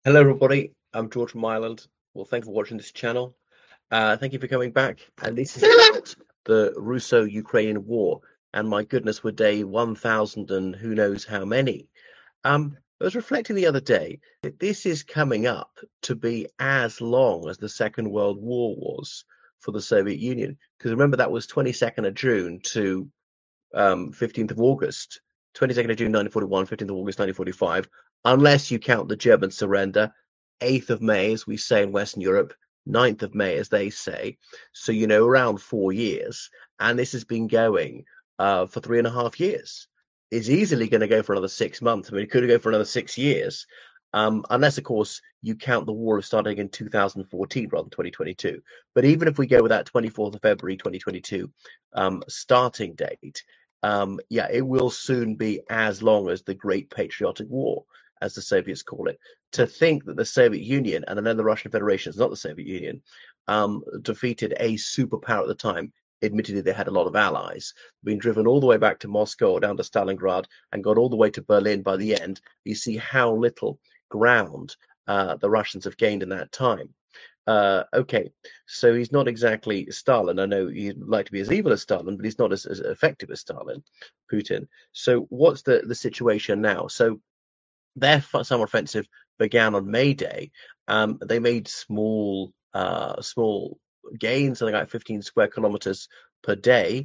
Hello, everybody. I'm George from Ireland. Well, thank you for watching this channel. Thank you for coming back. And this is about the Russo-Ukrainian war. And my goodness, we're day 1000 and who knows how many. I was reflecting the other day that this is coming up to be as long as the Second World War was for the Soviet Union. Because remember, that was 22nd of June to 15th of August, 22nd of June 1941, 15th of August 1945, unless you count the German surrender, 8th of May, as we say in Western Europe, 9th of May, as they say. So, around 4 years. And this has been going for 3.5 years. It's easily going to go for another 6 months. I mean, it could go for another 6 years. Unless, of course, you count the war starting in 2014 rather than 2022. But even if we go with that 24th of February 2022 starting date, yeah, it will soon be as long as the Great Patriotic War, as the Soviets call it. To think that the Soviet Union, and I know the Russian Federation is not the Soviet Union, defeated a superpower at the time. Admittedly, they had a lot of allies, being driven all the way back to Moscow or down to Stalingrad and got all the way to Berlin by the end. You see how little ground the Russians have gained in that time. Okay, so he's not exactly Stalin. I know he'd like to be as evil as Stalin, but he's not as effective as Stalin, Putin. So what's the situation now? So their summer offensive began on May Day. They made small gains, something like 15 square kilometers per day.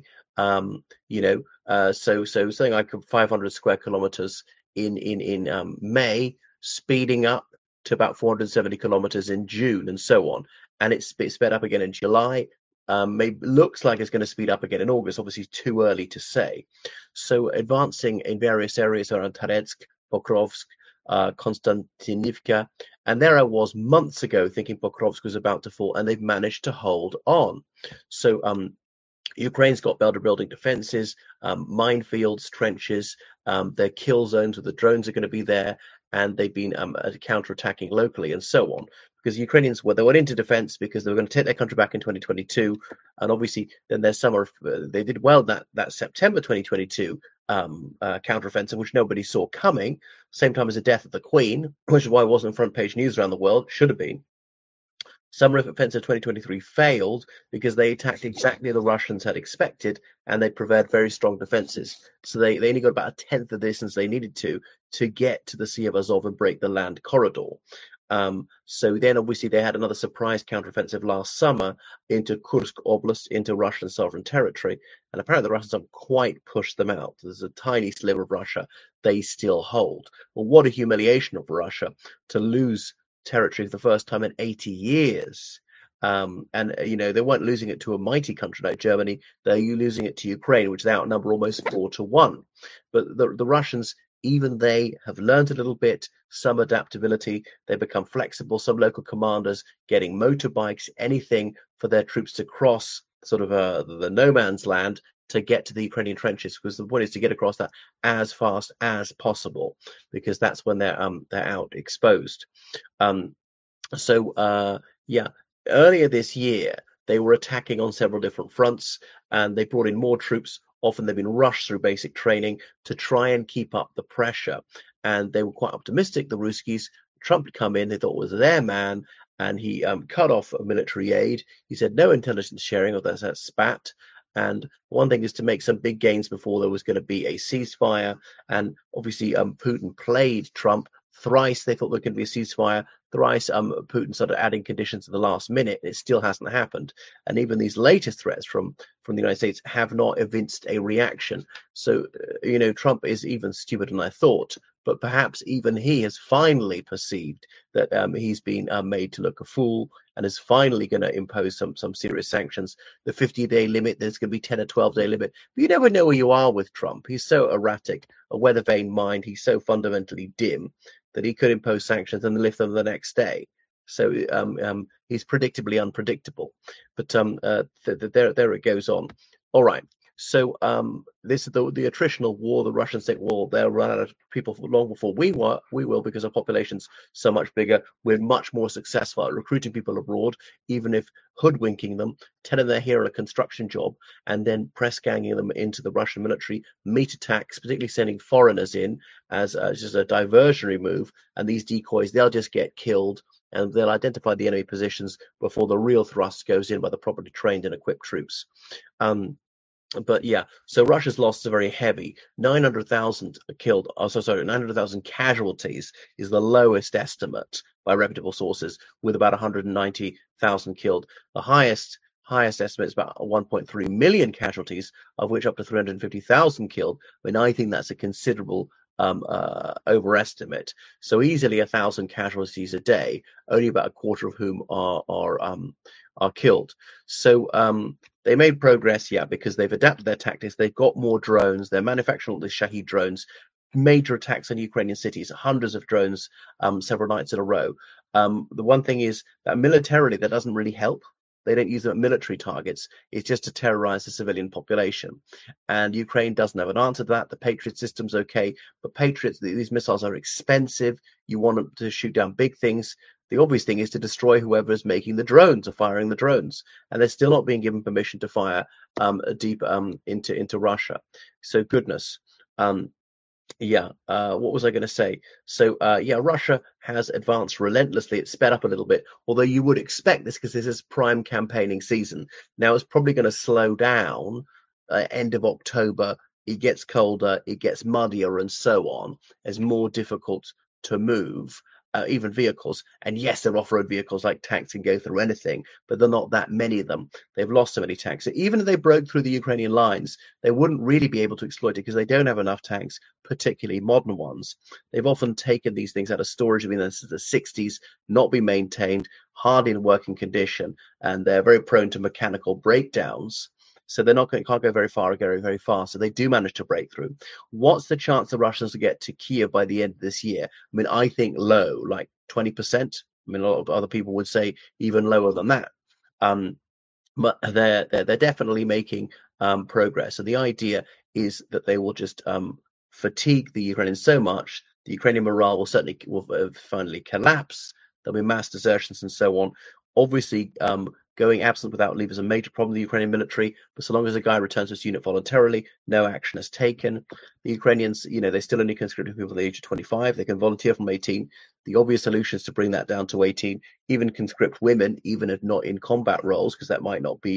So something like 500 square kilometers in May, speeding up to about 470 kilometers in June, and so on. And it's sped up again in July. Maybe looks like it's going to speed up again in August. Obviously, too early to say. So advancing in various areas around Toretsk, Pokrovsk, Konstantinivka, and there I was months ago thinking Pokrovsk was about to fall, and they've managed to hold on. So Ukraine's got better building defenses, minefields, trenches, their kill zones where the drones are going to be there, and they've been counterattacking locally and so on. Because the Ukrainians, well, they went into defense because they were going to take their country back in 2022, and obviously then their summer, they did well that September 2022 counteroffensive, which nobody saw coming, same time as the death of the Queen, which is why it wasn't front page news around the world, should have been. Summer Offensive 2023 failed because they attacked exactly the Russians had expected, and they prepared very strong defenses. So they only got about a tenth of the distance they needed to get to the Sea of Azov and break the land corridor. So then obviously they had another surprise counteroffensive last summer into Kursk Oblast, into Russian sovereign territory. And apparently the Russians haven't quite pushed them out. There's a tiny sliver of Russia they still hold. Well, what a humiliation of Russia to lose territory for the first time in 80 years. They weren't losing it to a mighty country like Germany. They're losing it to Ukraine, which they outnumber almost 4-1. But the Russians, even they have learned a little bit, some adaptability. They become flexible. Some local commanders getting motorbikes, anything for their troops to cross sort of the no man's land to get to the Ukrainian trenches, because the point is to get across that as fast as possible, because that's when they're out exposed. Um, yeah, earlier this year, they were attacking on several different fronts, and they brought in more troops. Often they've been rushed through basic training to try and keep up the pressure. And they were quite optimistic, the Ruskies. Trump had come in, they thought was their man, and he cut off military aid. He said no intelligence sharing, or that's that spat. And one thing is to make some big gains before there was going to be a ceasefire. And obviously, Putin played Trump thrice. They thought there was going to be a ceasefire. Thrice, Putin started adding conditions at the last minute. It still hasn't happened. And even these latest threats from the United States have not evinced a reaction. So, Trump is even stupider than I thought. But perhaps even he has finally perceived that he's been made to look a fool, and is finally going to impose some serious sanctions. The 50-day limit, there's going to be 10 or 12-day limit. But you never know where you are with Trump. He's so erratic, a weather-vane mind. He's so fundamentally dim that he could impose sanctions and lift them the next day. So he's predictably unpredictable. But there it goes on. All right. So this is the attritional war. The Russians think, well, they'll run out of people long before we will, because our population's so much bigger. We're much more successful at recruiting people abroad, even if hoodwinking them, telling they're here on a construction job, and then press ganging them into the Russian military, meat attacks, particularly sending foreigners in as just a diversionary move. And these decoys, they'll just get killed, and they'll identify the enemy positions before the real thrust goes in by the properly trained and equipped troops. But yeah, so Russia's losses are very heavy. 900,000 killed. Oh, sorry, 900,000 casualties is the lowest estimate by reputable sources, with about 190,000 killed. The highest estimate is about 1.3 million casualties, of which up to 350,000 killed. I mean, I think that's a considerable overestimate. So easily 1,000 casualties a day, only about a quarter of whom are killed. So they made progress, yeah, because they've adapted their tactics. They've got more drones. They're manufacturing all the Shahed drones. Major attacks on Ukrainian cities, hundreds of drones, several nights in a row. The one thing is that militarily, that doesn't really help. They don't use them at military targets. It's just to terrorize the civilian population. And Ukraine doesn't have an answer to that. The Patriot system's okay, but Patriots, these missiles are expensive. You want them to shoot down big things. The obvious thing is to destroy whoever is making the drones or firing the drones, and they're still not being given permission to fire deep into Russia. So goodness, yeah. What was I going to say? So yeah, Russia has advanced relentlessly. It's sped up a little bit, although you would expect this because this is prime campaigning season. Now it's probably going to slow down end of October. It gets colder, it gets muddier, and so on. It's more difficult to move. Even vehicles, and yes, they're off-road vehicles like tanks can go through anything, but there are not that many of them. They've lost so many tanks. So even if they broke through the Ukrainian lines, they wouldn't really be able to exploit it because they don't have enough tanks, particularly modern ones. They've often taken these things out of storage in the 60s, not been maintained, hardly in working condition, and they're very prone to mechanical breakdowns. So they're not can't go very far or go very fast. So they do manage to break through. What's the chance the Russians will get to Kiev by the end of this year? I mean, I think low, like 20%. I mean, a lot of other people would say even lower than that. But they're definitely making progress. So the idea is that they will just fatigue the Ukrainians so much, the Ukrainian morale will finally collapse. There'll be mass desertions and so on. Obviously, going absent without leave is a major problem in the Ukrainian military, but so long as a guy returns to his unit voluntarily, no action is taken. The Ukrainians, they still only conscript people at the age of 25. They can volunteer from 18. The obvious solution is to bring that down to 18, even conscript women, even if not in combat roles, because that might not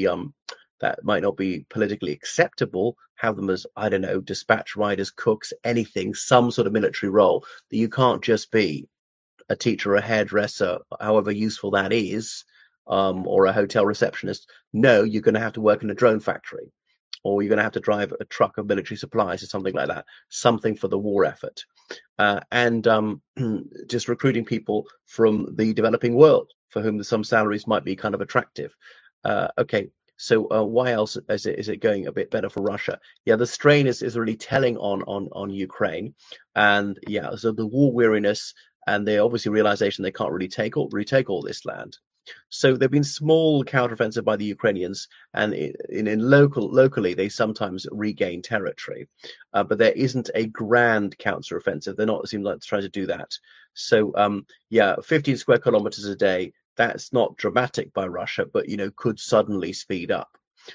be politically acceptable. Have them as, I don't know, dispatch riders, cooks, anything, some sort of military role. That you can't just be a teacher, a hairdresser, however useful that is, or a hotel receptionist. No, you're going to have to work in a drone factory, or you're going to have to drive a truck of military supplies or something like that, something for the war effort. And just recruiting people from the developing world for whom some salaries might be kind of attractive. Okay, so why else is it going a bit better for Russia? Yeah, the strain is really telling on Ukraine, and yeah, so the war weariness and the obviously realization they can't really retake all this land. So there've been small counteroffensive by the Ukrainians, and locally they sometimes regain territory, but there isn't a grand counteroffensive. They're not seem like to try to do that. So yeah, 15 square kilometers a day. That's not dramatic by Russia, but could suddenly speed up.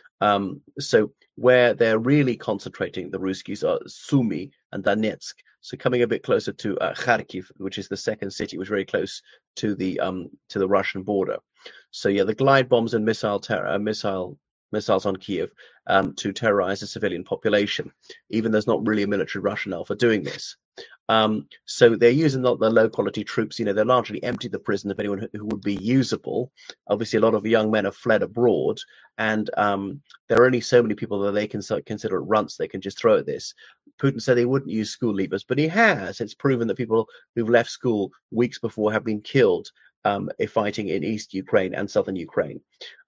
So where they're really concentrating, the Ruskies, are Sumy and Donetsk. So coming a bit closer to Kharkiv, which is the second city, which is very close to the Russian border. So yeah, the glide bombs and missiles on Kiev to terrorize the civilian population, even there's not really a military rationale for doing this. So they're using the low quality troops. They're largely empty the prison of anyone who would be usable. Obviously, a lot of young men have fled abroad, and there are only so many people that they can consider runts they can just throw at this. Putin said he wouldn't use school leavers, but he has. It's proven that people who've left school weeks before have been killed fighting in East Ukraine and Southern Ukraine.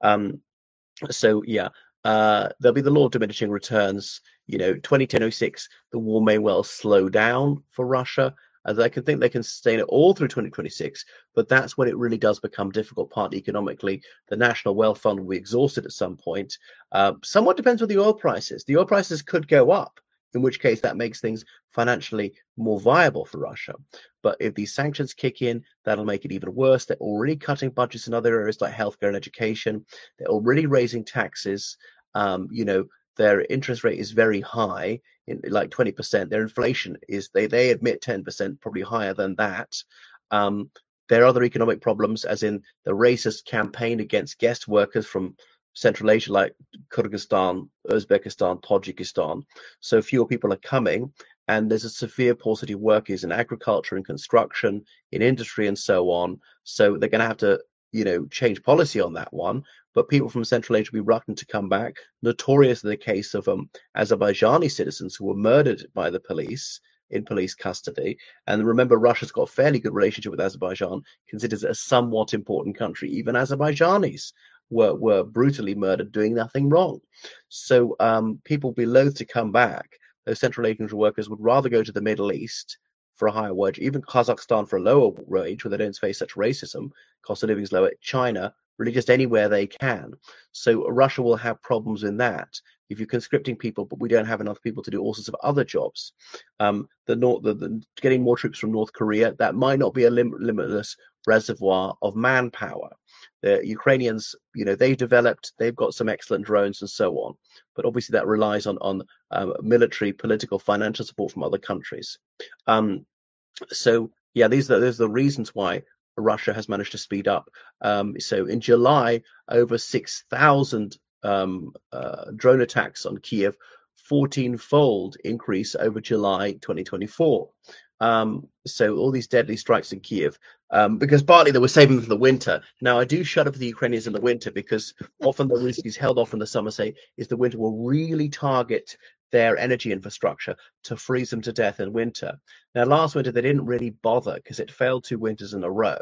So yeah, there'll be the law of diminishing returns. 2010-06, the war may well slow down for Russia. as I can think they can sustain it all through 2026, but that's when it really does become difficult, partly economically. The national wealth fund will be exhausted at some point. Somewhat depends on the oil prices. The oil prices could go up, in which case that makes things financially more viable for Russia. But if these sanctions kick in, that'll make it even worse. They're already cutting budgets in other areas like healthcare and education. They're already raising taxes. You know, their interest rate is very high, like 20%. Their inflation is, they admit 10%, probably higher than that. There are other economic problems, as in the racist campaign against guest workers from Central Asia, like Kyrgyzstan, Uzbekistan, Tajikistan. So fewer people are coming, and there's a severe paucity of workers in agriculture and construction, in industry, and so on. So they're going to have to, change policy on that one. But people from Central Asia will be reluctant to come back. Notoriously the case of Azerbaijani citizens who were murdered by the police in police custody. And remember, Russia's got a fairly good relationship with Azerbaijan, considers it a somewhat important country. Even Azerbaijanis were brutally murdered doing nothing wrong. So people will be loath to come back. Those Central Asian workers would rather go to the Middle East for a higher wage, even Kazakhstan for a lower wage where they don't face such racism. Cost of living is lower. China, really just anywhere they can. So Russia will have problems in that. If you're conscripting people, but we don't have enough people to do all sorts of other jobs. Getting more troops from North Korea, that might not be a limitless reservoir of manpower. The Ukrainians, they've got some excellent drones and so on, but obviously that relies on military, political, financial support from other countries. So yeah, those are the reasons why Russia has managed to speed up. So in July, over 6,000 drone attacks on Kiev, 14-fold increase over July 2024. So all these deadly strikes in Kiev, because partly they were saving for the winter. Now I do shudder for the Ukrainians in the winter, because often the Ruskies held off in the summer say is the winter will really target their energy infrastructure to freeze them to death in winter. Now last winter they didn't really bother because it failed 2 winters in a row.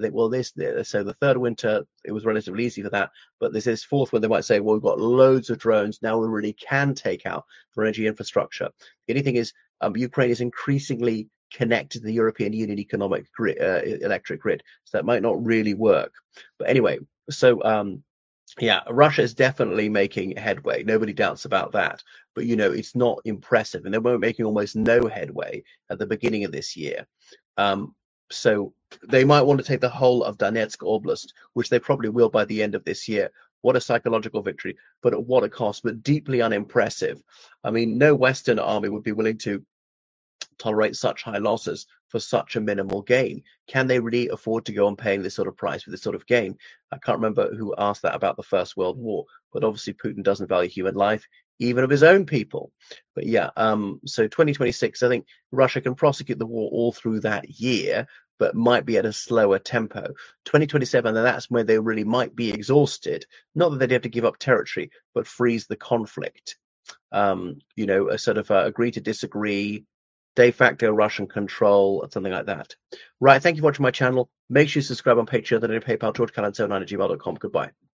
So the third winter it was relatively easy for that, but there's this fourth one they might say, well, we've got loads of drones now, we really can take out for energy infrastructure. The only thing is Ukraine is increasingly connected to the European Union economic electric grid, so that might not really work. But anyway, so yeah, Russia is definitely making headway. Nobody doubts about that. But, it's not impressive. And they were making almost no headway at the beginning of this year. So they might want to take the whole of Donetsk Oblast, which they probably will by the end of this year. What a psychological victory, but at what a cost, but deeply unimpressive. I mean, no Western army would be willing to tolerate such high losses for such a minimal gain. Can they really afford to go on paying this sort of price for this sort of gain? I can't remember who asked that about the First World War, but obviously Putin doesn't value human life, even of his own people. But yeah, so 2026, I think Russia can prosecute the war all through that year, but might be at a slower tempo. 2027, and that's where they really might be exhausted. Not that they'd have to give up territory, but freeze the conflict. A sort of agree to disagree, de facto Russian control, something like that. Right, thank you for watching my channel. Make sure you subscribe on Patreon and PayPal, georgecalan79@gmail.com. Goodbye.